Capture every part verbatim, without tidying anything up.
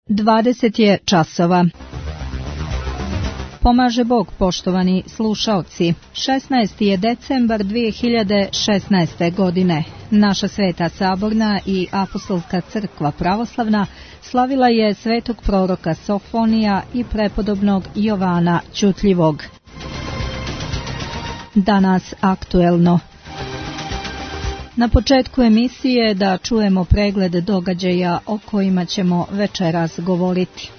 dvadeset je časova. Pomaže Bog, poštovani slušaoci. šesnaesti je decembar dvije hiljade šesnaeste. godine. Naša Sveta Saborna i Apostolska crkva pravoslavna slavila je svetog proroka Sofonija i prepodobnog Jovana Ćutljivog. Danas aktuelno. Na početku emisije da čujemo pregled događaja o kojima ćemo večeras govoriti.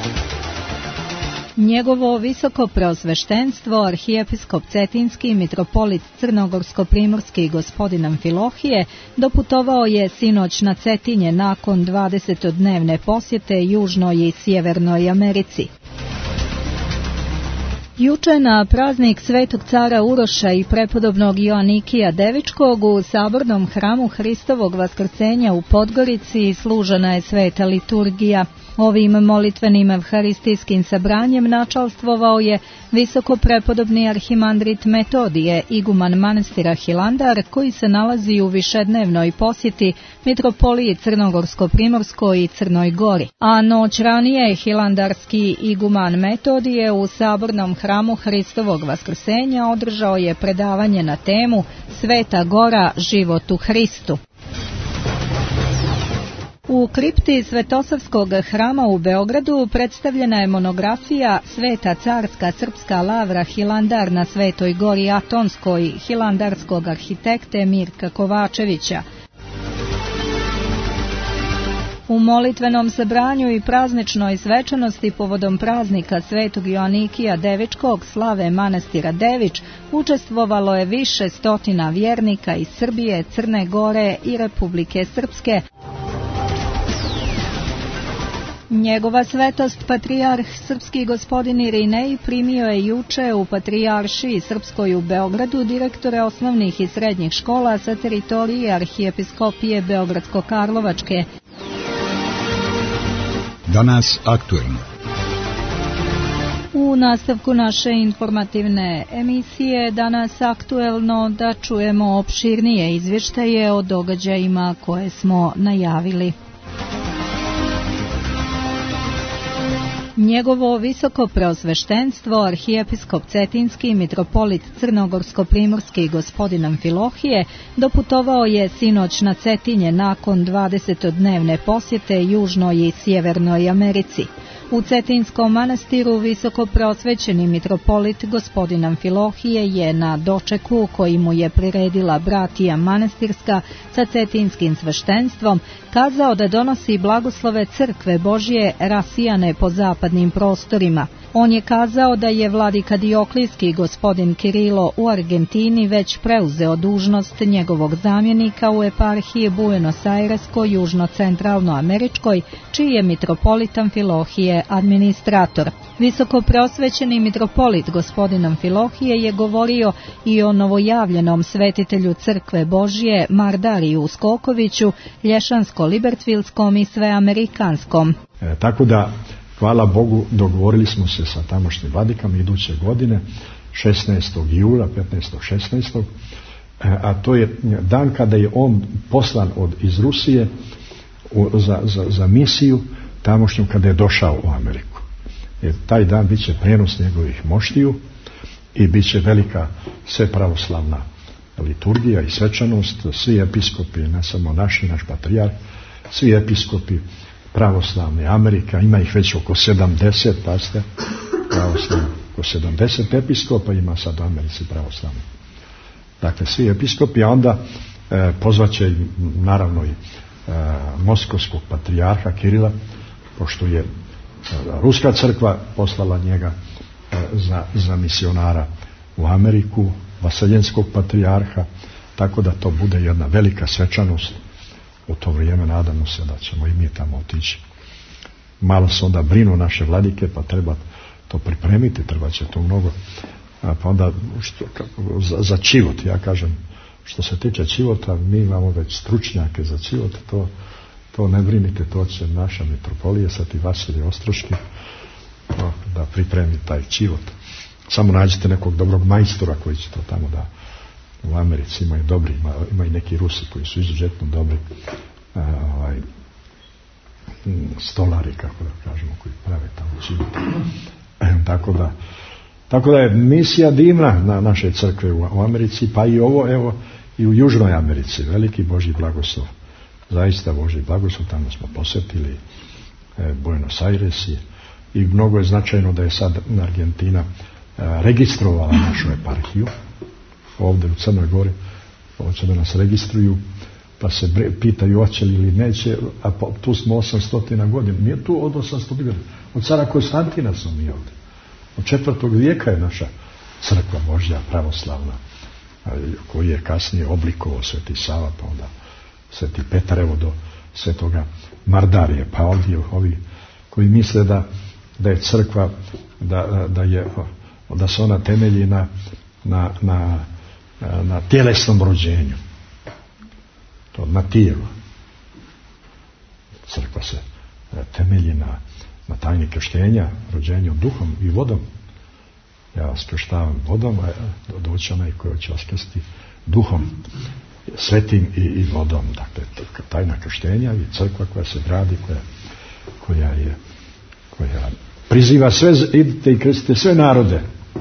Njegovo visoko preosveštenstvo, arhijepiskop Cetinski, mitropolit Crnogorsko-primorski gospodin Amfilohije, doputovao je sinoć na Cetinje nakon dvadesetodnevne posjete Južnoj i Sjevernoj Americi. Juče na praznik Svetog cara Uroša i prepodobnog Joanikija Devičkog u Sabornom hramu Hristovog Vaskrsenja u Podgorici služena je sveta liturgija. Ovim molitvenim evharistijskim sabranjem načalstvovao je visoko prepodobni arhimandrit Metodije, iguman manastira Hilandar, koji se nalazi u višednevnoj posjeti mitropoliji Crnogorsko-primorskoj i Crnoj Gori. A noć ranije hilandarski iguman Metodije u Sabornom hramu Hristovog Vaskrsenja održao je predavanje na temu Sveta Gora, život u Hristu. U kripti Svetosavskog hrama u Beogradu predstavljena je monografija Sveta carska srpska lavra Hilandar na Svetoj Gori Atonskoj hilandarskog arhitekte Mirka Kovačevića. U molitvenom sabranju i prazničnoj svečanosti povodom praznika Svetog Joanikija Devičkog slave manastira Devič učestvovalo je više stotina vjernika iz Srbije, Crne Gore i Republike Srpske. Njegova svetost patrijarh srpski gospodin Irinej primio je juče u Patrijaršiji Srpskoj u Beogradu direktore osnovnih i srednjih škola sa teritorije arhijepiskopije Beogradsko-Karlovačke. Danas aktuelno. U nastavku naše informativne emisije danas aktuelno da čujemo opširnije izvještaje o događajima koje smo najavili. Njegovo visoko preosveštenstvo, arhijepiskop Cetinski, mitropolit Crnogorsko-primorski gospodin Amfilohije, doputovao je sinoć na Cetinje nakon dvadesetodnevne posjete Južnoj i Sjevernoj Americi. U Cetinskom manastiru visoko preosvećeni mitropolit gospodin Amfilohije je na dočeku koji mu je priredila bratija manastirska sa cetinskim sveštenstvom kazao da donosi blagoslove crkve Božje rasijane po zapadnim prostorima. On je kazao da je vladika Dioklijski gospodin Kirilo u Argentini već preuzeo dužnost njegovog zamjenika u eparhiji Buenos Aireskoj-južno-centralnoameričkoj, čiji je mitropolit Amfilohije administrator. Visoko preosvećeni mitropolit gospodin Amfilohije je govorio i o novojavljenom svetitelju crkve Božje Mardariju Skokoviću, lješansko-libertvilskom i sveamerikanskom. E, tako da hvala Bogu, dogovorili smo se sa tamošnjim vladikama iduće godine, šesnaestog jula, petnaestog šesnaestog a to je dan kada je on poslan od, iz Rusije u, za, za, za misiju tamošnju kada je došao u Ameriku. Jer taj dan bit će prenos njegovih moštiju i bit će velika svepravoslavna liturgija i svečanost. Svi episkopi, ne samo naši, naš patrijarh, svi episkopi pravoslavne Amerika, ima ih već oko sedamdeset, pa ste pravoslavni, oko sedamdeset episkopa ima sad u Americi pravoslavni. Dakle, svi episkopi, a onda e, pozvaće naravno i e, moskovskog patrijarha Kirila, pošto je e, Ruska crkva poslala njega e, za, za misionara u Ameriku, vaseljenskog patrijarha, tako da to bude jedna velika svečanost. U to vrijeme nadamo se da ćemo i mi tamo otići. Malo se onda brinu naše vladike, pa treba to pripremiti, treba će to mnogo. A pa onda što, kako, za, za čivot, ja kažem, što se tiče čivota, mi imamo već stručnjake za čivot, to, to ne brinite, to će naša mitropolija, Sveti Vasilij Ostroški, to, da pripremi taj čivot. Samo nađite nekog dobrog majstora koji će to tamo da... U Americi imaju dobri, ima, ima i neki Rusi koji su izuzetno dobri a, ovaj, stolari, kako da kažemo, koji prave tamo činite. Tako da, tako da je misija divna na naše crkve u, u Americi, pa i ovo, evo, i u Južnoj Americi. Veliki Božji blagoslov. Zaista Božji blagoslov, tamo smo posjetili e, Buenos Aires i, i mnogo je značajno da je sad Argentina e, registrovala našu eparhiju ovdje u Crnoj Gori. Hoće da nas registruju, pa se bre, pitaju hoće li ili neće, a pa, tu smo osamsto godina. Nije tu od osamsto godina. Od cara Konstantina smo mi ovdje. Od četvrtog vijeka je naša crkva Božja pravoslavna, koji je kasnije oblikovao Sveti Sava, pa onda Sveti Petar, evo do Svetoga Mardarije, pa ovdje ovi koji misle da, da je crkva, da, da, je, da se ona temelji na, na, na, na tjelesnom rođenju. To na tijelu. Crkva se temelji na, na tajni krštenja, rođenju duhom i vodom. Ja vas krštavam vodom, a doći onaj koji će vas krstiti duhom, svetim i, i vodom. Dakle, tajna krštenja i crkva koja se gradi, koja, koja je koja priziva sve, idite i krstite sve narode,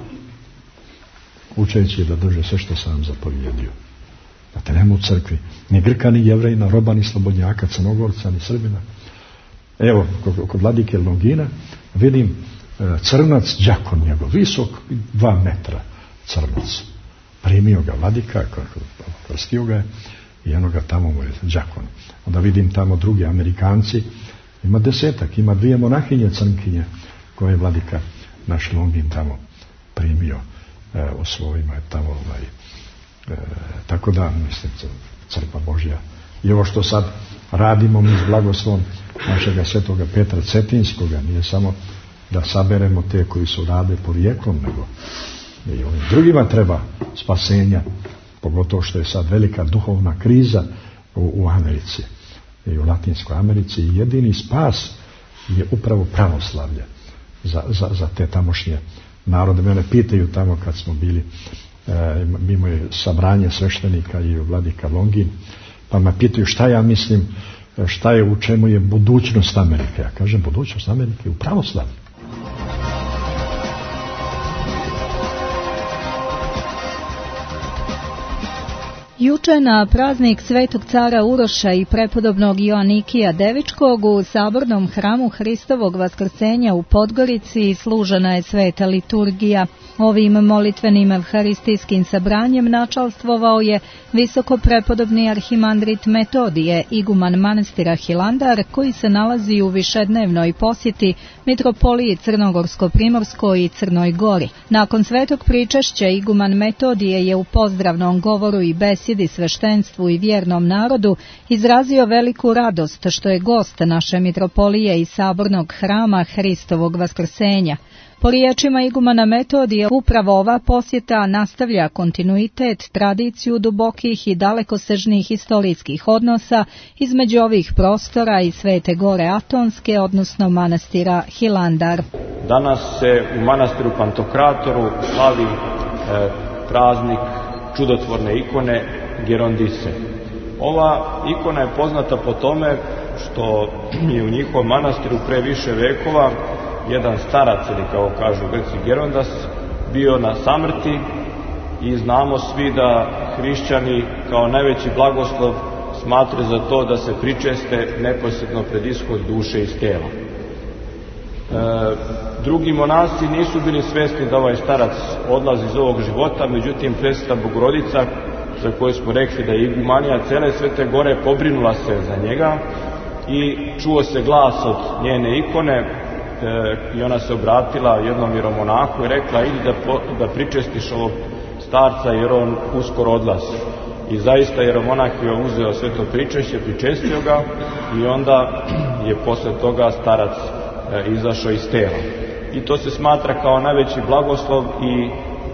učeći da drže sve što sam vam zapovjedio. Dakle, nema u crkvi ni Grka, ni Jevrejina, roba, ni slobodnjaka, Crnogorca, ni Srbina. Evo, kod, kod vladike Longina vidim e, crnac, đakon njegov, visok dva metra crnac. Primio ga vladika, krstio ga je i eno ga tamo mu je đakon. Onda vidim tamo drugi Amerikanci, ima desetak, ima dvije monahinje crnkinje koje je vladika naš Longin tamo primio e, u svojima tamo ovaj, e, tako da, mislim, crkva Božja. I ovo što sad radimo mi s blagoslovom našega svetoga Petra Cetinskoga, nije samo da saberemo te koji su rade porijeklom, nego i ovim drugima treba spasenja, pogotovo što je sad velika duhovna kriza u, u Americi i u Latinskoj Americi, i jedini spas je upravo pravoslavlje za, za, za te tamošnje narode. Mene pitaju tamo kad smo bili, e, mimo je sabranje sveštenika i vladika Longin, pa me pitaju šta ja mislim, šta je, u čemu je budućnost Amerike. Ja kažem, budućnost Amerike je u pravoslavlju. Juče na praznik Svetog cara Uroša i prepodobnog Joanikija Devičkog u sabornom hramu Hristovog Vaskrsenja u Podgorici služena je sveta liturgija. Ovim molitvenim evharistijskim sabranjem načalstvovao je visoko prepodobni arhimandrit Metodije, iguman manastira Hilandar, koji se nalazi u višednevnoj posjeti mitropoliji Crnogorsko-Primorskoj i Crnoj Gori. Nakon svetog pričešća iguman Metodije je u pozdravnom govoru i besjedi sveštenstvu i vjernom narodu izrazio veliku radost što je gost naše mitropolije i sabornog hrama Hristovog Vaskrsenja. Po riječima igumana Metodije, upravo ova posjeta nastavlja kontinuitet, tradiciju dubokih i dalekosežnih historijskih odnosa između ovih prostora i Svete Gore Atonske, odnosno manastira Hilandar. Danas se u manastiru Pantokratoru slavi e, praznik čudotvorne ikone Gerondise. Ova ikona je poznata po tome što je u njihovom manastiru pre više vekova jedan starac, ili kao kažu Grci Gerondas, bio na samrti, i znamo svi da hrišćani kao najveći blagoslov smatraju za to da se pričeste neposredno pred ishod duše iz tela. E, drugi monasi nisu bili svesni da ovaj starac odlazi iz ovog života, međutim presveta Bogorodica, za koju smo rekli da je igumanija cele Svete Gore, pobrinula se za njega i čuo se glas od njene ikone, i ona se obratila jednom vjeromonahu i rekla, idi da, da pričestiš ovog starca jer on uskoro odlazi. I zaista vjeromonah je uzeo sve to pričešće, pričestio ga, i onda je posle toga starac e, izašao iz tela. I to se smatra kao najveći blagoslov i e,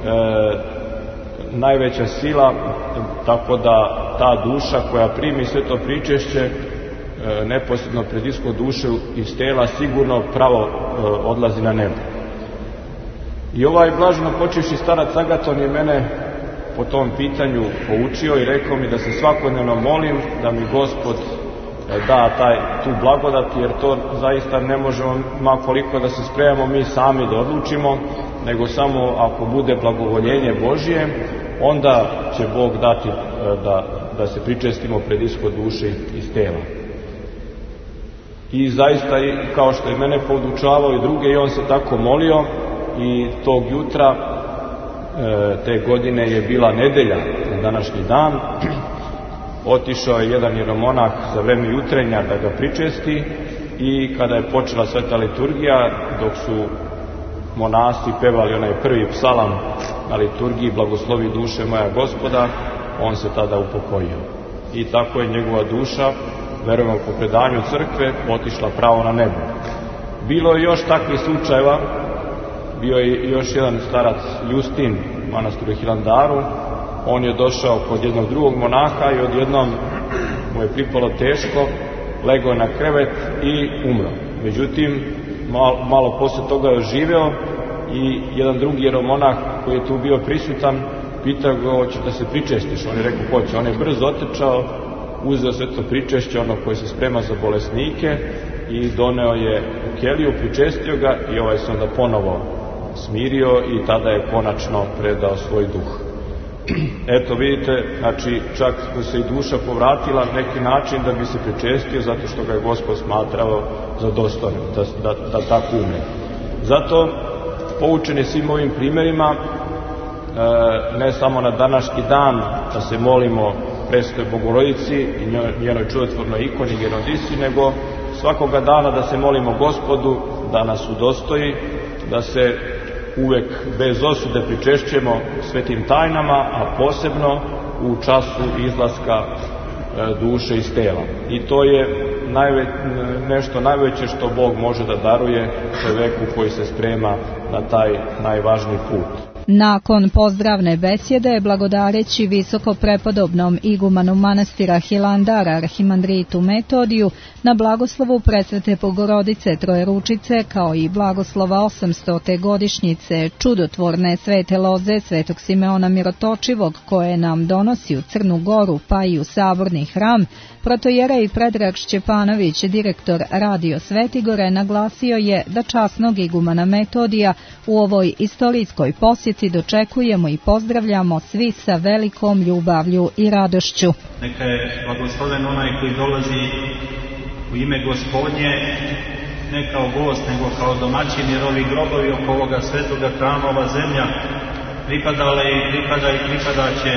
najveća sila, tako da ta duša koja primi sve to pričešće neposredno pred ishod duše iz tela sigurno pravo e, odlazi na nebo. I ovaj blaženo počivši starac Agaton je mene po tom pitanju poučio i rekao mi da se svakodnevno molim da mi Gospod da taj, tu blagodat, jer to zaista ne možemo ma koliko da se spremamo mi sami da odlučimo, nego samo ako bude blagovoljenje Božje, onda će Bog dati da, da se pričestimo pred ishod duše iz tela. I zaista, kao što je mene podučavao i druge, i on se tako molio, i tog jutra te godine je bila nedelja na današnji dan. Otišao je jedan jeromonah za vreme jutrenja da ga pričesti, i kada je počela sveta liturgija, dok su monasi pevali onaj prvi psalam na liturgiji Blagoslovi duše moja Gospoda, on se tada upokojio. I tako je njegova duša, verujemo po predanju crkve, otišla pravo na nebo. Bilo je još takvih slučajeva. Bio je još jedan starac Justin u manastiru Hilandaru. On je došao kod jednog drugog monaha i odjednom mu je pripalo teško, legao na krevet i umro. Međutim, malo, malo posle toga je oživeo, i jedan drugi jeromonah koji je tu bio prisutan pitao ga, hoće da se pričestiš? On je rekao, hoće. On je brzo otečao, uzeo sve to pričešće, ono koje se sprema za bolesnike, i doneo je u keliju, pričestio ga, i ovaj se onda ponovo smirio i tada je konačno predao svoj duh. Eto, vidite, znači čak mu se i duša povratila na neki način da bi se pričestio, zato što ga je Gospod smatrao za dostojnim da, da, da tako umre. Zato, poučeni svim ovim primjerima, e, ne samo na današnji dan da se molimo Presvetoj Bogorodici i njenoj čudotvornoj ikoni Gerondici, nego svakoga dana da se molimo Gospodu da nas udostoji, da se uvek bez osude pričešćujemo svetim tajnama, a posebno u času izlaska duše iz tela. I to je najve, nešto najveće što Bog može da daruje čoveku koji se sprema na taj najvažniji put. Nakon pozdravne besjede, blagodareći visoko prepodobnom igumanu manastira Hilandara arhimandritu Metodiju na blagoslovu Presvete Bogorodice Trojeručice, kao i blagoslova osamstote godišnjice čudotvorne svete loze Svetog Simeona Mirotočivog, koje nam donosi u Crnu Goru pa i u Saborni hram, protojerej Predrag Šćepanović, direktor Radio Svetigore, naglasio je da časnog igumana Metodija u ovoj istorijskoj posjeti dočekujemo i pozdravljamo svi sa velikom ljubavlju i radošću. Neka je blagosloven onaj koji dolazi u ime Gospodnje, ne kao gost, nego kao domaćin, jer ovi grobovi oko ovoga svetoga hrama, ova zemlja, pripadale i pripada i pripada će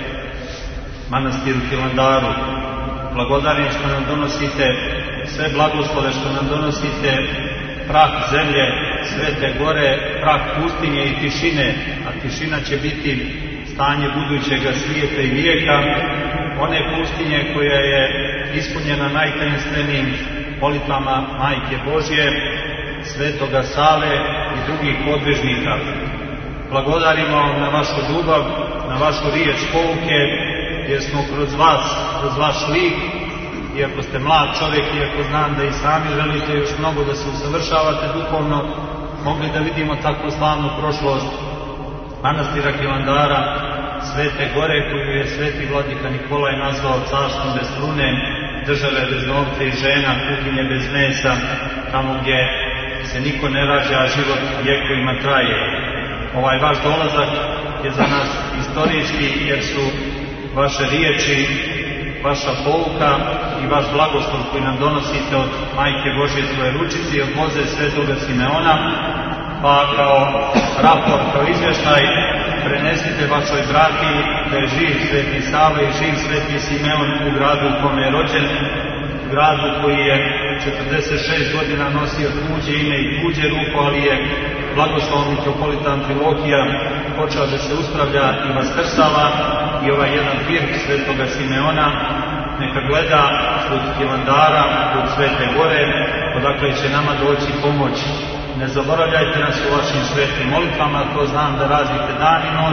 manastiru Hilandaru. Blagodarim što nam donosite sve blagoslove, što nam donosite prah zemlje, svete gore, prah pustinje i tišine, a tišina će biti stanje budućega svijeta i vijeka, one pustinje koja je ispunjena najtajenstvenijim molitvama Majke Božje, Svetoga Save i drugih podvižnika. Blagodarimo vam na vašu ljubav, na vašu riječ pouke, jer smo kroz vas, kroz vaš lik, iako ste mlad čovjek, iako znam da i sami želite još mnogo da se usavršavate duhovno, mogli da vidimo tako slavnu prošlost manastira Hilandara, Svete Gore, koju je sveti vladika Nikolaj nazvao carstvom bez trune, države bez novca i žena, kuhinje bez mesa, tamo gdje se niko ne rađa, a život vjekovima traje. Ovaj vaš dolazak je za nas istorijski, jer su vaše riječi, vaša pouka i vaš blagoslov koji nam donosite od Majke Božje Trojeručice i od loze Svetoga Simeona, pa kao raport, kao izvještaj prenesite vašoj bratiji da je živ Sveti Sava i živ Sveti Simeon u gradu u kome je rođen, gradu koji je četrdeset šest godina nosio tuđe ime i tuđe ruko, ali je blagoslovan mitropolita Amfilohija počeo da se uspravlja i vaskrsava, i ovaj jedan pir Svetoga Simeona neka gleda put Hilandara, put Svete Gore, odakle će nama doći pomoć. Ne zaboravljajte nas u vašim svetim molitvama, to znam da radite dan i noć.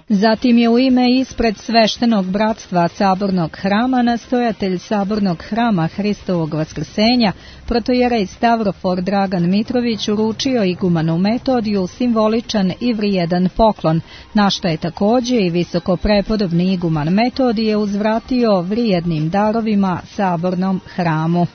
Zatim je u ime ispred sveštenog bratstva Sabornog hrama nastojatelj Sabornog hrama Hristovog vaskrsenja, protojerej Stavrofor Dragan Mitrović uručio igumanu Metodiju simboličan i vrijedan poklon, na što je također i visoko prepodobni iguman Metodije uzvratio vrijednim darovima Sabornom hramu.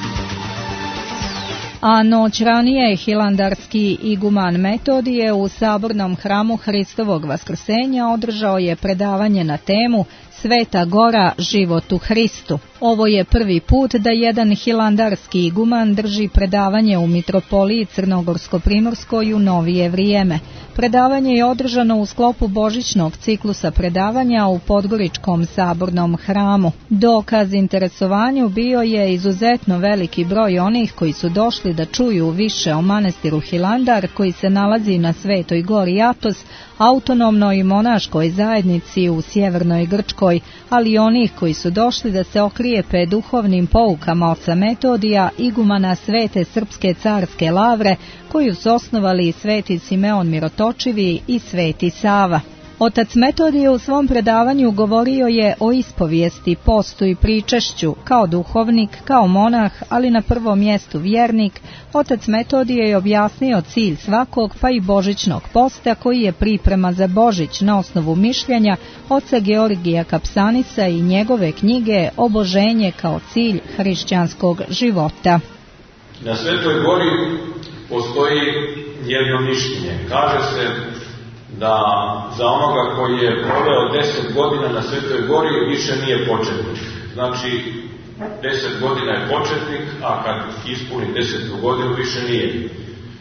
A noć ranije hilandarski iguman Metodije u Sabornom hramu Hristovog vaskrsenja održao je predavanje na temu Sveta Gora, život u Hristu. Ovo je prvi put da jedan hilandarski iguman drži predavanje u mitropoliji Crnogorsko-primorskoj u novije vrijeme. Predavanje je održano u sklopu božićnog ciklusa predavanja u Podgoričkom Sabornom hramu. Dokaz interesovanju bio je izuzetno veliki broj onih koji su došli da čuju više o manastiru Hilandar koji se nalazi na Svetoj gori Atos, autonomnoj monaškoj zajednici u sjevernoj Grčkoj, ali i onih koji su došli da se okrijepe duhovnim poukama oca Metodija, igumana Svete Srpske carske lavre, koju su osnovali Sveti Simeon Mirotočivi i Sveti Sava. Otac Metodije u svom predavanju govorio je o ispovijesti, postu i pričešću. Kao duhovnik, kao monah, ali na prvom mjestu vjernik, otac Metodije je objasnio cilj svakog, pa i božićnog posta, koji je priprema za Božić na osnovu mišljenja oca Georgija Kapsanisa i njegove knjige Oboženje kao cilj hrišćanskog života. Na Svetoj gori postoji jedno mišljenje. Kaže se da za onoga koji je proveo deset godina na Svetoj gori više nije početnik. Znači, deset godina je početnik, a kad ispuni desetu godinu više nije.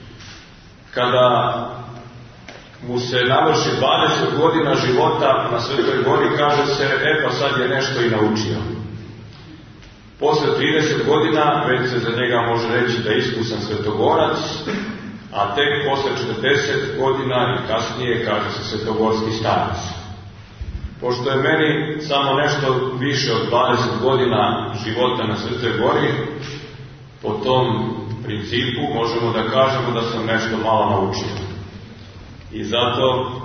Kada mu se navrši dvadeset godina života na Svetoj gori, kaže se, e pa sad je nešto i naučio. Posle trideset godina već se za njega može reći da je iskusan svetogorac, a tek posle četrdeset godina i kasnije kaže se svetogorski starac. Pošto je meni samo nešto više od dvadeset godina života na Svetoj gori, po tom principu možemo da kažemo da sam nešto malo naučio. I zato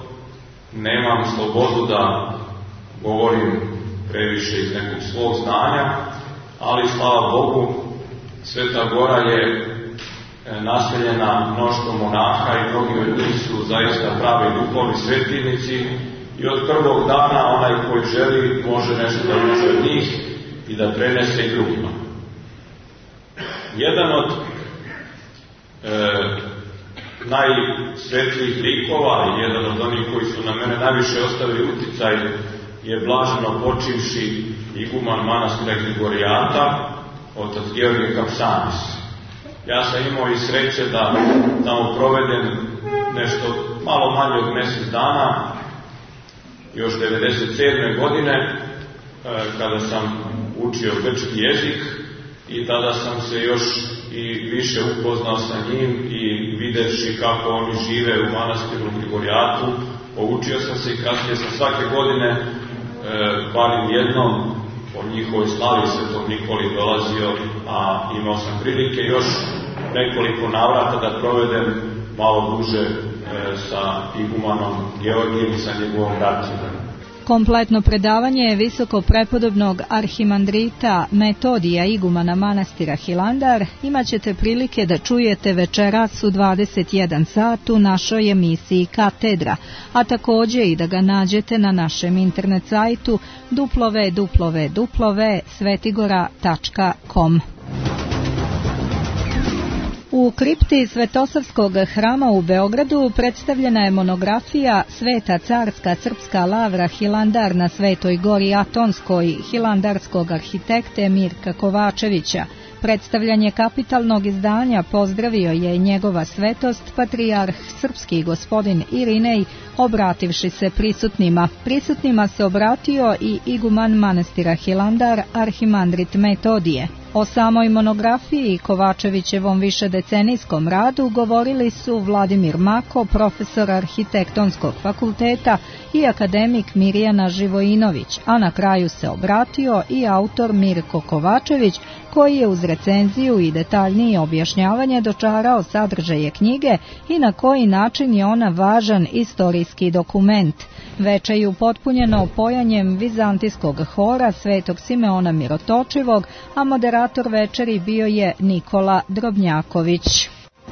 nemam slobodu da govorim previše iz nekog svog znanja, ali slava Bogu, Sveta gora je naseljena mnoštvo monaha i mnogi od njih su zaista pravi duhovni svetilnici i od prvog dana onaj koji želi može nešto da uči od njih i da prenese i drugima. Jedan od e, najsvetlijih likova i jedan od onih koji su na mene najviše ostavili uticaj je blaženo počivši iguman manastira Grigorijata, otac Georgije Kapsanis. Ja sam imao i sreće da tamo provedem nešto malo manje od mjesec dana, još devedeset sedme godine, kada sam učio grčki jezik i tada sam se još i više upoznao sa njim i videvši kako oni žive u manastiru Grigorijatu, poučio sam se i kasnije sam svake godine barim jednom o njihovoj slavi Svetog Nikoli dolazio, a imao sam prilike još nekoliko navrata da provedem malo duže e, sa igumanom Georgijem i sa njegovom braćom. Kompletno predavanje visoko prepodobnog arhimandrita Metodija igumana manastira Hilandar imat ćete prilike da čujete večeras u dvadeset jedan sat u našoj emisiji Katedra, a također i da ga nađete na našem internet sajtu w w w tačka svetigora tačka com. U kripti Svetosavskog hrama u Beogradu predstavljena je monografija Sveta carska srpska lavra Hilandar na Svetoj gori Atonskoj hilandarskog arhitekte Mirka Kovačevića. Predstavljanje kapitalnog izdanja pozdravio je njegova svetost patrijarh srpski gospodin Irinej, obrativši se prisutnima. Prisutnima se obratio i iguman manastira Hilandar arhimandrit Metodije. O samoj monografiji i Kovačevićevom višedecenijskom radu govorili su Vladimir Mako, profesor Arhitektonskog fakulteta, i akademik Mirjana Živojinović, a na kraju se obratio i autor Mirko Kovačević, koji je uz recenziju i detaljnije objašnjavanje dočarao sadržaje knjige i na koji način je ona važan istorijski dokument. Veče je upotpunjeno pojanjem vizantijskog hora Svetog Simeona Mirotočivog, a moderator večeri bio je Nikola Drobnjaković.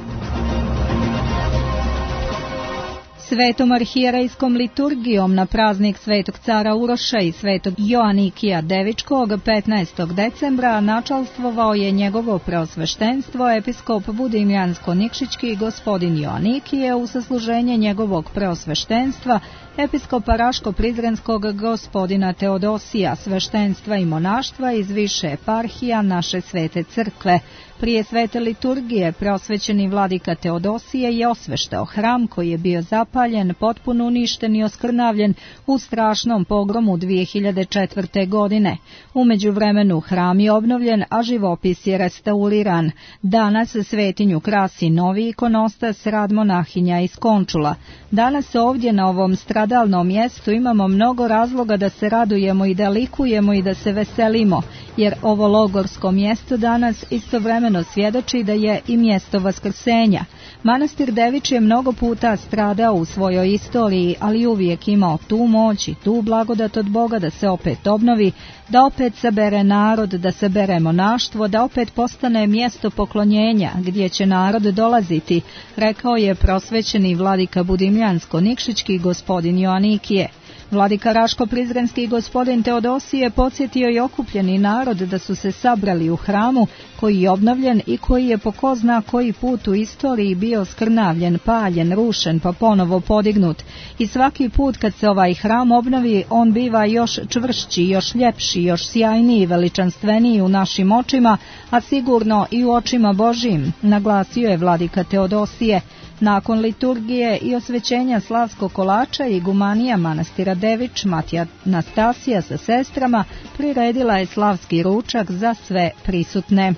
Svetom arhijerejskom liturgijom na praznik Svetog cara Uroša i Svetog Joanikija Devičkog petnaestog decembra načalstvovao je njegovo preosveštenstvo episkop Budimljansko-Nikšićki gospodin Joanikije u sasluženje njegovog preosveštenstva episkopa Raško-Prizrenskog gospodina Teodosija, sveštenstva i monaštva iz više eparhija naše svete crkve. Prije svete liturgije preosvećeni vladika Teodosije je osveštao hram koji je bio zapaljen, potpuno uništen i oskrnavljen u strašnom pogromu dvije hiljade četvrte. godine. U međuvremenu hram je obnovljen, a živopis je restauriran. Danas svetinju krasi novi ikonostas rad monahinja iz Končula. Danas ovdje na ovom stradalnom mjestu imamo mnogo razloga da se radujemo i da likujemo i da se veselimo, jer ovo logorsko mjesto danas istovremeno svjedoči da je i mjesto vaskrsenja. Manastir Devič je mnogo puta stradao u svojoj istoriji, ali uvijek imao tu moć i tu blagodat od Boga da se opet obnovi, da opet sabere narod, da sabere monaštvo, da opet postane mjesto poklonjenja gdje će narod dolaziti, rekao je prosvećeni vladika Budimljansko-Nikšićki gospodin Joanikije. Vladika Raško-Prizrenski gospodin Teodosije podsjetio i okupljeni narod da su se sabrali u hramu koji je obnovljen i koji je po ko zna koji put u istoriji bio skrnavljen, paljen, rušen pa ponovo podignut. I svaki put kad se ovaj hram obnovi, on biva još čvršći, još ljepši, još sjajniji, veličanstveniji u našim očima, a sigurno i u očima Božjim, naglasio je vladika Teodosije. Nakon liturgije i osvećenja slavskog kolača i gumanija manastira Devič, Matija Nastasija sa sestrama priredila je slavski ručak za sve prisutne.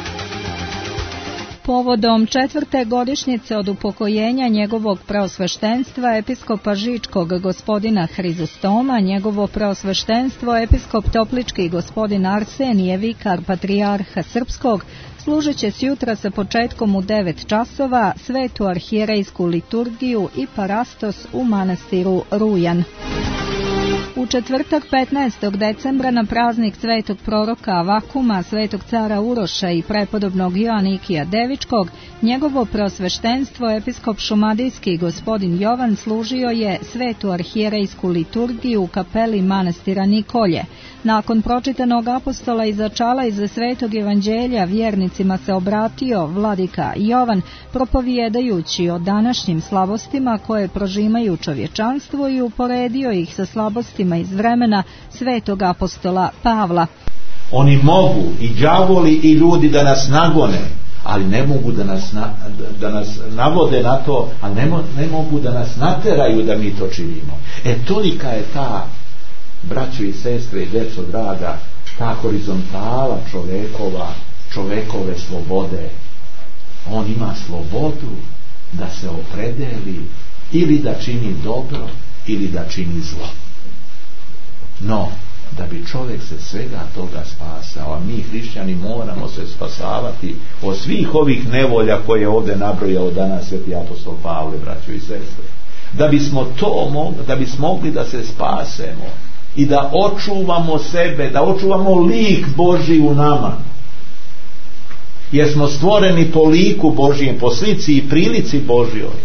Povodom četvrte godišnjice od upokojenja njegovog preosveštenstva episkopa Žičkog gospodina Hrizostoma, njegovo preosveštenstvo episkop Toplički gospodin Arsenije, vikar patrijarha Srpskog, služit će sjutra sa početkom u devet časova svetu arhijerejsku liturgiju i parastos u manastiru Rujan. U četvrtak petnaestog decembra na praznik svetog proroka Avakuma, svetog cara Uroša i prepodobnog Joanikija Devičkog, njegovo preosveštenstvo episkop Šumadijski gospodin Jovan služio je svetu arhijerejsku liturgiju u kapeli manastira Nikolje. Nakon pročitanog apostola i začala iz svetog evanđelja vjernicima se obratio vladika Jovan, propovijedajući o današnjim slabostima koje prožimaju čovječanstvo i uporedio ih sa slabostima iz vremena svetog apostola Pavla. Oni mogu, i đavoli i ljudi, da nas nagone, ali ne mogu da nas, na, da nas navode na to, a ne, mo, ne mogu da nas nateraju da mi to činimo. E tolika je ta, braćo i sestre i djeco draga, ta horizontala čovekova, čovekove slobode. On ima slobodu da se opredeli ili da čini dobro ili da čini zlo. No, da bi čovjek se svega toga spasao, a mi hrišćani moramo se spasavati od svih ovih nevolja koje je ovdje nabrojao danas sveti apostol Pavle, braćo i sestre. Da bismo to mogli, da bismo mogli da se spasemo i da očuvamo sebe, da očuvamo lik Božji u nama. Jer smo stvoreni po liku Božjem, po slici i prilici Božjoj.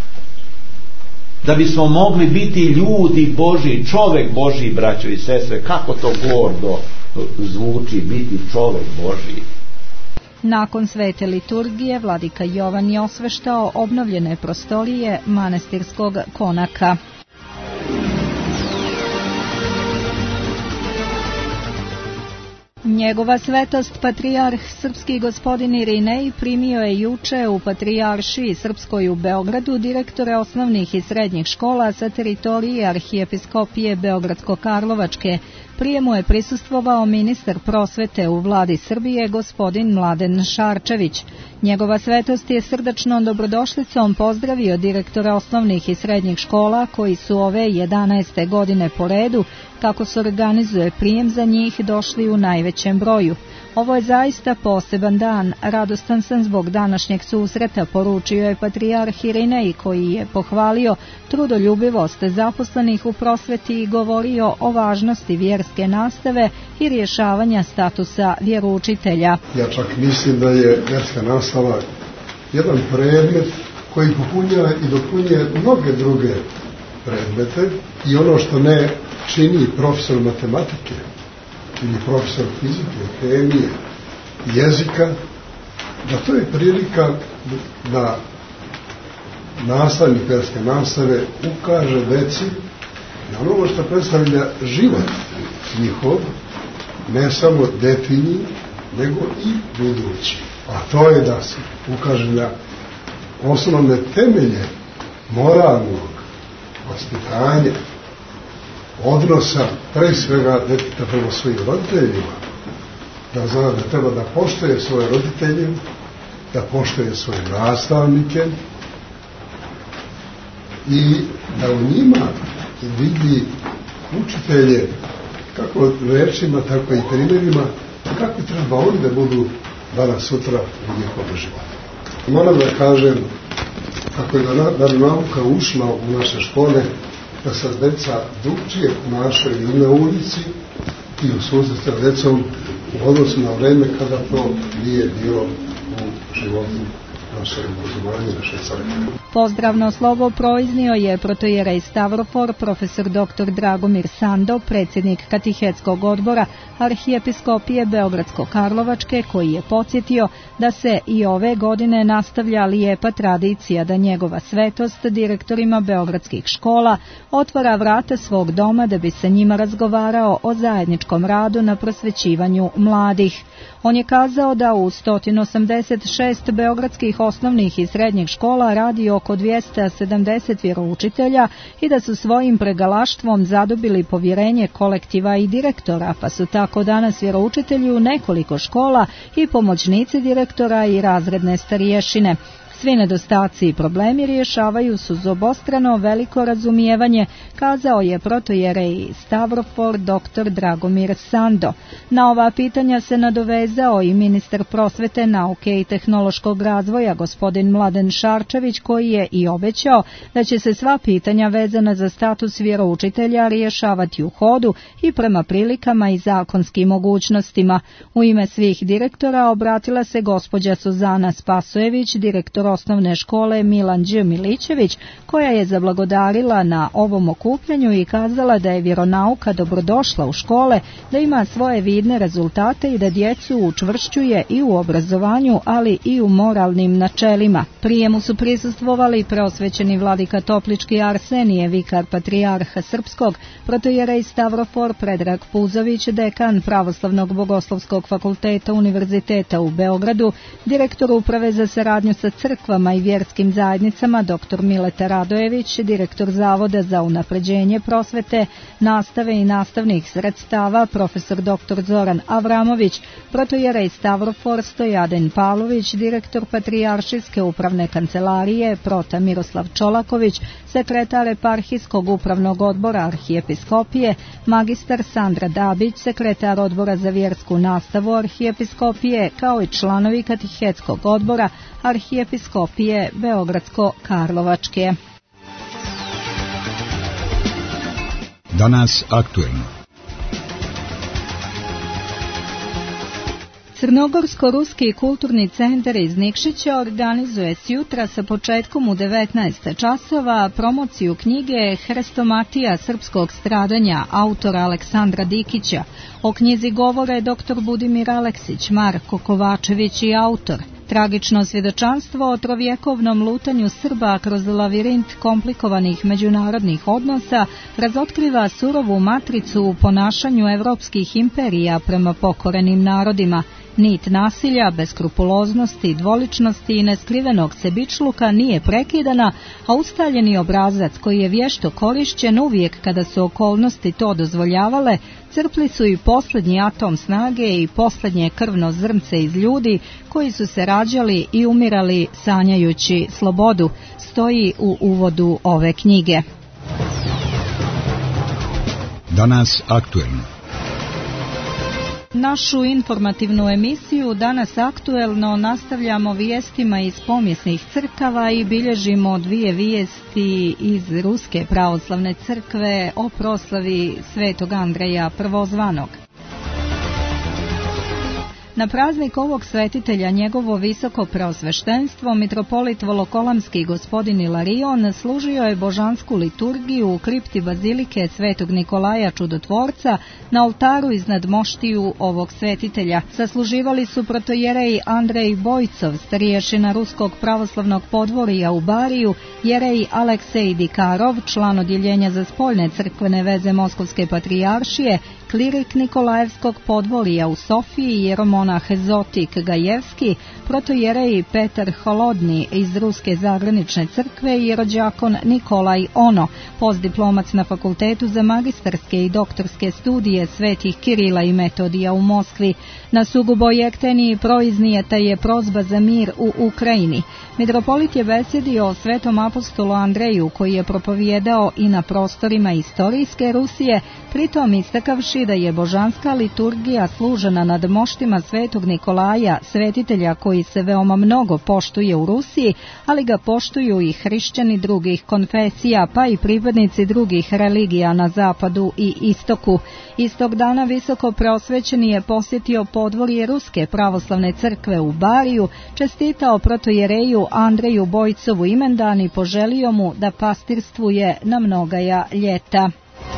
Da bismo mogli biti ljudi Božji, čovjek Božji, braćo i sestre. Kako to gordo zvuči biti čovjek Božji. Nakon svete liturgije vladika Jovan je osveštao obnovljene prostorije manastirskog konaka. Njegova svetost patrijarh srpski gospodin Irinej primio je juče u patrijaršiji srpskoj u Beogradu direktore osnovnih i srednjih škola sa teritorije arhijepiskopije Beogradsko-Karlovačke. Prijemu je prisustvovao ministar prosvete u vladi Srbije, gospodin Mladen Šarčević. Njegova svetost je srdačnom dobrodošlicom pozdravio direktora osnovnih i srednjih škola koji su ove jedanaeste godine po redu, kako se organizuje prijem za njih, došli u najvećem broju. Ovo je zaista poseban dan, radostan sam zbog današnjeg susreta, poručio je patrijarh Irinej, koji je pohvalio trudoljubivost zaposlenih u prosveti i govorio o važnosti vjerske nastave i rješavanja statusa vjeroučitelja. Ja čak mislim da je vjerska nastava jedan predmet koji popunjava i dopunjuje mnoge druge predmete i ono što ne čini profesor matematike ili profesor fizike, hemije, jezika, da to je prilika da nastavnik vjerske nastave ukaže deci na ono što predstavlja život njihov, ne samo detinji, nego i budući. A to je da se ukaže na osnovne temelje moralnog vaspitanja, odnosa, pre svega deteta prema svojim roditeljima, da zna da treba da poštuje svoje roditelje, da poštuje svoje nastavnike i da u njima vidi učitelje kako rečima, tako i primjerima, kako treba oni da budu danas sutra u njihovom životu. Moram da kažem kako je da nauka ušla u naše škole, da se deca drugčije ponašaju i na ulici i u susretu sa decom u odnosu na vreme kada to nije bilo u životu naše obrazovanje, naše crkve. Pozdravno slovo proiznio je protojerej Stavrofor, profesor doktor Dragomir Sando, predsjednik Katehetskog odbora Arhijepiskopije Beogradsko-Karlovačke, koji je podsjetio da se i ove godine nastavlja lijepa tradicija da njegova svetost direktorima beogradskih škola otvara vrata svog doma da bi se njima razgovarao o zajedničkom radu na prosvećivanju mladih. On je kazao da u sto osamdeset šest beogradskih osnovnih i srednjih škola radi oko dvjesto sedamdeset vjeroučitelja i da su svojim pregalaštvom zadobili povjerenje kolektiva i direktora, pa su tako danas vjeroučitelji u nekoliko škola i pomoćnici direktora i razredne starješine. Svi nedostaci i problemi rješavaju su uz obostrano veliko razumijevanje, kazao je protojerej Stavrofor doktor Dragomir Sando. Na ova pitanja se nadovezao i ministar prosvete, nauke i tehnološkog razvoja gospodin Mladen Šarčević, koji je i obećao da će se sva pitanja vezana za status vjeroučitelja rješavati u hodu i prema prilikama i zakonskim mogućnostima. U ime svih direktora obratila se gospođa Suzana Spasojević, direktor osnovne škole Milan Đ. Milićević, koja je zablagodarila na ovom okupljanju i kazala da je vjeronauka dobrodošla u škole, da ima svoje vidne rezultate i da djecu učvršćuje i u obrazovanju, ali i u moralnim načelima. Prijemu su prisustvovali preosvećeni vladika Toplički Arsenije, vikar patrijarha Srpskog, protojerej Stavrofor Predrag Puzović, dekan Pravoslavnog bogoslovskog fakulteta Univerziteta u Beogradu, direktor uprave za saradnju sa crkvama i vjerskim zajednicama doktor Mileta Radojević, direktor Zavoda za unapređenje prosvete, nastave i nastavnih sredstava profesor doktor Zoran Avramović, protojerej Stavrofor Stojaden Pavlović, direktor Patrijaršijske upravne kancelarije prota Miroslav Čolaković, sekretar Eparhijskog upravnog odbora Arhijepiskopije, magistar Sandra Dabić, sekretar odbora za vjersku nastavu Arhijepiskopije, kao i članovi Katehetskog odbora Arhijepiskopije Beogradsko-Karlovačke. Danas aktuelno. Crnogorsko-ruski kulturni centar iz Nikšića organizuje sjutra sa početkom u devetnaest časova promociju knjige Hrestomatija srpskog stradanja autora Aleksandra Dikića. O knjizi govore doktor Budimir Aleksić, Marko Kovačević i autor. Tragično svjedočanstvo o trovjekovnom lutanju Srba kroz lavirint komplikovanih međunarodnih odnosa razotkriva surovu matricu u ponašanju evropskih imperija prema pokorenim narodima. Nit nasilja, beskrupuloznosti, dvoličnosti i neskrivenog sebičluka nije prekidana, a ustaljeni obrazac koji je vješto korišćen uvijek kada su okolnosti to dozvoljavale, crpli su i posljednji atom snage i posljednje krvno zrnce iz ljudi koji su se rađali i umirali sanjajući slobodu, stoji u uvodu ove knjige. Danas aktuelno. Našu informativnu emisiju Danas aktuelno nastavljamo vijestima iz pomijesnih crkava i bilježimo dvije vijesti iz Ruske pravoslavne crkve o proslavi Svetog Andreja Prvozvanog. Na praznik ovog svetitelja njegovo visoko preosveštenstvo, mitropolit Volokolamski gospodin Ilarion služio je božansku liturgiju u kripti bazilike Svetog Nikolaja Čudotvorca na oltaru iznad moštiju ovog svetitelja. Sasluživali su protojerej Andrej Bojcov, stariješina Ruskog pravoslavnog podvorija u Bariju, jerej Aleksej Dikarov, član odjeljenja za spoljne crkvene veze Moskovske patrijaršije, klirik Nikolajevskog podvorija u Sofiji, jeromonah Zotik Gajevski, protojerej Petar Holodni iz Ruske zagranične crkve i jerođakon Nikolaj Ono, postdiplomac na Fakultetu za magistarske i doktorske studije Svetih Kirila i Metodija u Moskvi. Na sugubo jekteniji proiznijeta je prozba za mir u Ukrajini. Mitropolit je besedio o svetom apostolu Andreju, koji je propovijedao i na prostorima istorijske Rusije, pritom istakavši da je božanska liturgija služena nad moštima Svetog Nikolaja, svetitelja koji se veoma mnogo poštuje u Rusiji, ali ga poštuju i hrišćani drugih konfesija, pa i pripadnici drugih religija na zapadu i istoku. Istog dana visoko preosvećeni je posjetio podvorje Ruske pravoslavne crkve u Bariju, čestitao protojereju Andreju Bojcovu imendan i poželio mu da pastirstvuje na mnogaja ljeta.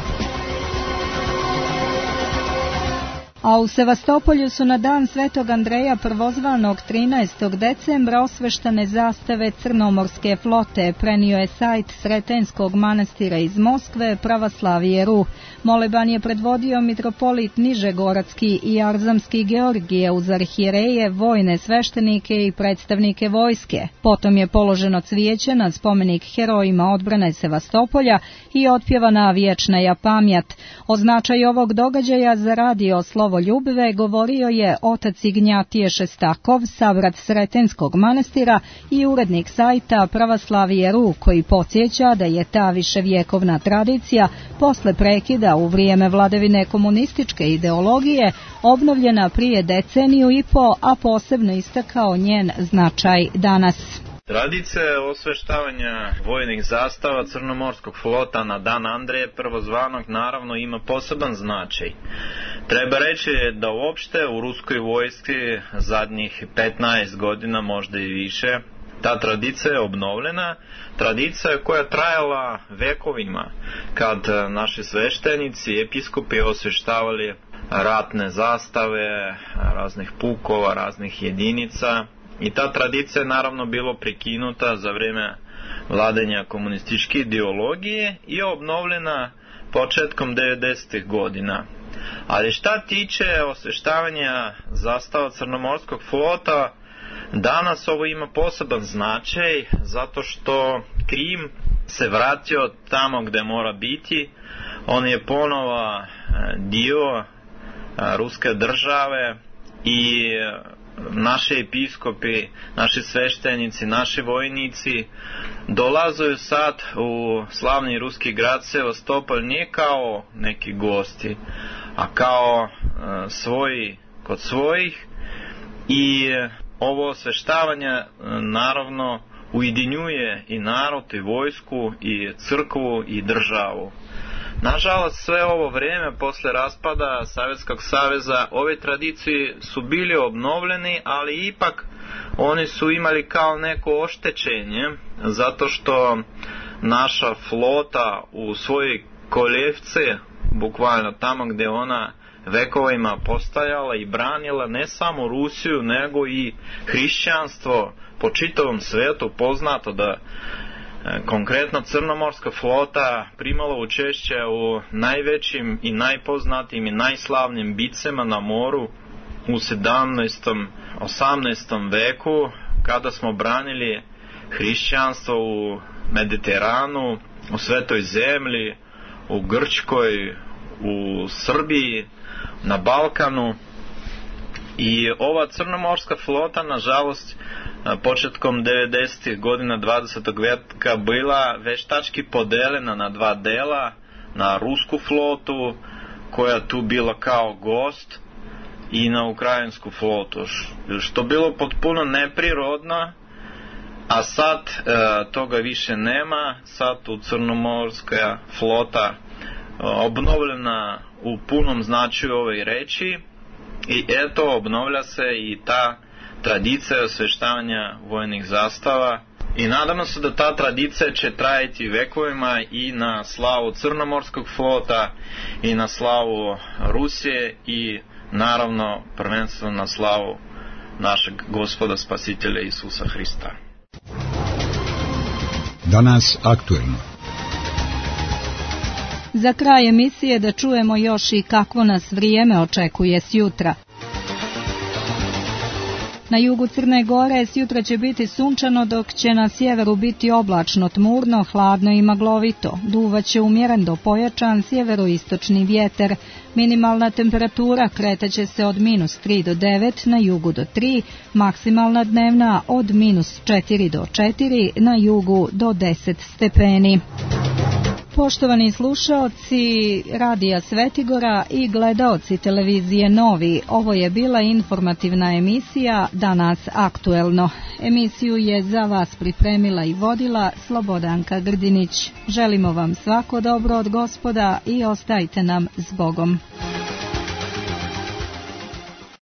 A u Sevastopolju su na dan Svetog Andreja Prvozvanog trinaestog decembra osveštane zastave Crnomorske flote, prenio je sajt Sretenskog manastira iz Moskve Pravoslavije R U. Moleban je predvodio mitropolit Nižegoradski i Arzamski Georgije uz arhijereje, vojne sveštenike i predstavnike vojske. Potom je položeno cvijeće na spomenik herojima odbrane Sevastopolja i otpjevana vječna pamjat. O značaju ovog događaja za radio Slovo Ljubve govorio je otac Ignjatije Šestakov, savrat Sretenskog manastira i urednik sajta Pravoslavije R U, koji podsjeća da je ta viševjekovna tradicija posle prekida u vrijeme vladavine komunističke ideologije obnovljena prije deceniju i po, a posebno istakao njen značaj danas. Tradicija osveštavanja vojnih zastava Crnomorskog flota na dan Andreja Prvozvanog naravno ima poseban značaj. Treba reći da uopšte u ruskoj vojski zadnjih petnaest godina, možda i više, ta tradicija je obnovljena, tradicija koja je trajala vekovima, kad naši sveštenici, episkopi osveštavali ratne zastave raznih pukova, raznih jedinica. I ta tradicija je naravno bilo prekinuta za vrijeme vladanja komunističke ideologije i obnovljena početkom devedesetih godina. Ali šta tiče osveštavanja zastava Crnomorskog flota, danas ovo ima poseban značaj zato što Krim se vratio tamo gdje mora biti. On je ponovo dio ruske države i naši episkopi, naši sveštenici, naši vojnici dolaze sad u slavni ruski grad Sevastopol ne kao neki gosti, a kao uh, svoji kod svojih, i ovo osveštavanje naravno ujedinjuje i narod, i vojsku, i crkvu, i državu. Nažalost, sve ovo vrijeme posle raspada Sovjetskog saveza ove tradicije su bili obnovljeni, ali ipak oni su imali kao neko oštećenje, zato što naša flota u svojoj koljevci, bukvalno tamo gdje ona vekovima postajala i branila ne samo Rusiju, nego i hrišćanstvo po čitavom svijetu, poznato da konkretno Crnomorska flota primala učešće u najvećim i najpoznatijim i najslavnijim bitkama na moru u sedamnaestom osamnaestom veku, kada smo branili hrišćanstvo u Mediteranu, u Svetoj zemlji, u Grčkoj, u Srbiji, na Balkanu. I ova crnomorska flota, nažalost, početkom devedesetih godina dvadesetog veka bila veštački podeljena na dva dela, na rusku flotu koja tu bila kao gost i na ukrajinsku flotu, što bilo potpuno neprirodno. A sad e, toga više nema, sad u crnomorska flota obnovljena u punom značaju ove reči i eto obnovlja se i ta tradicija osveštavanja vojnih zastava i nadamo se da ta tradicija će trajati vekovima i na slavu crnomorskog flota i na slavu Rusije i naravno prvenstveno na slavu našeg Gospoda Spasitelja Isusa Hrista. Danas aktuelno. Za kraj emisije da čujemo još i kakvo nas vrijeme očekuje sjutra. Na jugu Crne Gore sjutra će biti sunčano, dok će na sjeveru biti oblačno, tmurno, hladno i maglovito. Duvaće umjeren do pojačan sjeveroistočni vjetar. Minimalna temperatura kretaće se od minus tri do devet, na jugu do tri, maksimalna dnevna od minus četiri do četiri, na jugu do deset stepeni. Poštovani slušaoci Radija Svetigora i gledaoci televizije Novi, ovo je bila informativna emisija Danas aktuelno. Emisiju je za vas pripremila i vodila Slobodanka Grdinić. Želimo vam svako dobro od Gospoda i ostajte nam s Bogom.